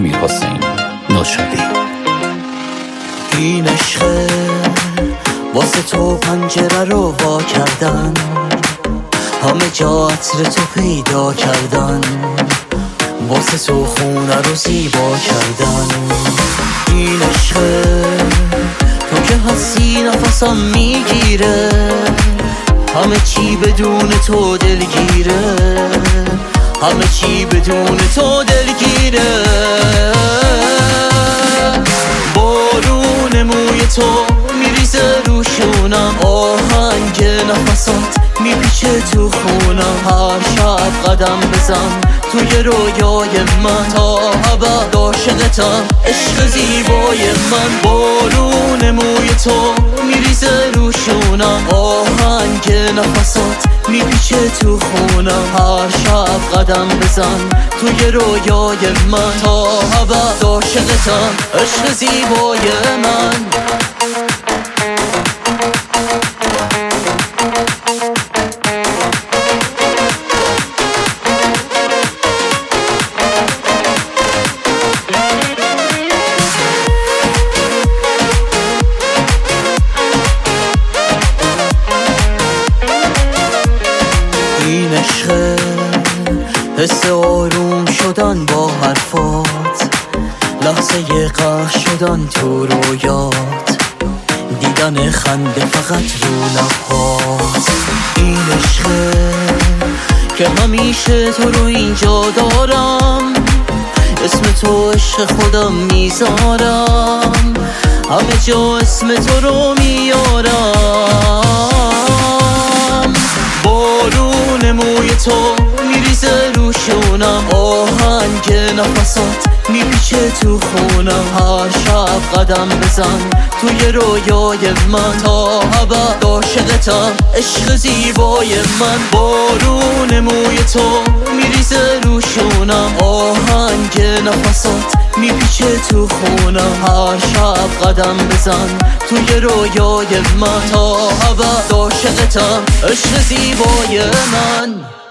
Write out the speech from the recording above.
امیرحسین نوشادی. این عشقه واسه تو پنجره رو وا کردن، همه جا عطر تو پیدا کردن، واسه تو خونه رو زیبا کردن. این عشقه تو که هستی نفسم میگیره، همه چی بدون تو دلگیره، همه چی بدون تو دلگیره. بارون موی تو میریزه رو شونم، آهنگ نفسات میپیچه تو خونم. هر شب قدم بزن توی رویای من، تا ابد عاشقتم عشق زیبای من. بارون موی تو میریزه رو شونم، آهنگ نفسات میپیچه تو خونم. هر شب قدم بزن توی رویای من، تا ابد عاشقتم عشق زیبای من. این عشقه حس آروم شدن با حرفات، لحظه قهر شدن تو رویات، دیدن خنده فقط رو لبات. این عشقه که همیشه تو رو اینجا دارم، اسم تو عشق خودم میذارم، همه جا اسم تو رو میارم. بارون موی تو میریزه رو شونم، آهنگ نفسات میپیچه تو خونم. هر شب قدم بزن توی رویای من، تا ابد عاشقتم عشق زیبای من. بارون موی تو میریزه رو شونم، آهنگ نفسات میپیچه تو خونم. هر شب قدم بزن توی رویای من، تا ابد عاشقتم عشق زیبای من.